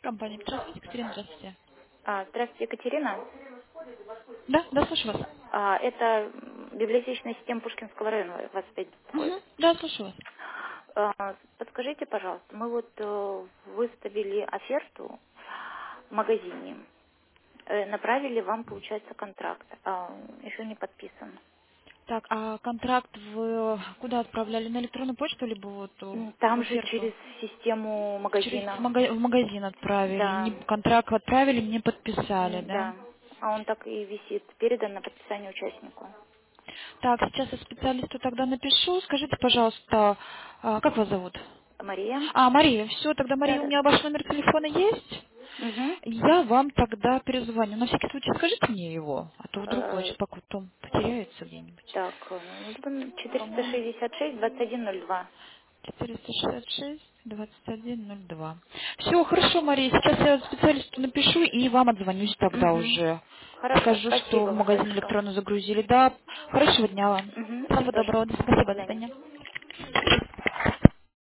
Компания Петросвет, Екатерина, здравствуйте. Здравствуйте, Екатерина. Да, да, слушаю вас. Это библиотечная система Пушкинского района вас опять беспокоит. Да, слушаю вас. Подскажите, пожалуйста, мы вот выставили оферту в магазине, направили вам, получается, контракт, еще не подписан. Так, а контракт вы куда отправляли? На электронную почту, либо вот в Там же оферту? через систему Через магазина. в магазин отправили. Да, Контракт отправили, не подписали, да? да. А он так и висит, передан на подписание участнику. Так, сейчас я специалисту тогда напишу. Скажите, пожалуйста, как вас зовут? Мария? Мария, все, тогда, Да, Мария, у да, меня да. ваш номер телефона есть? Угу. Я вам тогда перезвоню. На всякий случай скажите мне его, а то вдруг он Э, сейчас потом потеряется где-нибудь. Так, По-моему, 466-2102. 466-2102. Все, хорошо, Мария, сейчас я специалисту напишу и вам отзвонюсь тогда Угу. уже. Хорошо, Скажу, что спасибо в вам магазин большое. электронно загрузили. Да, хорошего дня вам. Угу. Вам Всего тоже. доброго, до До свидания, до свидания. свидания.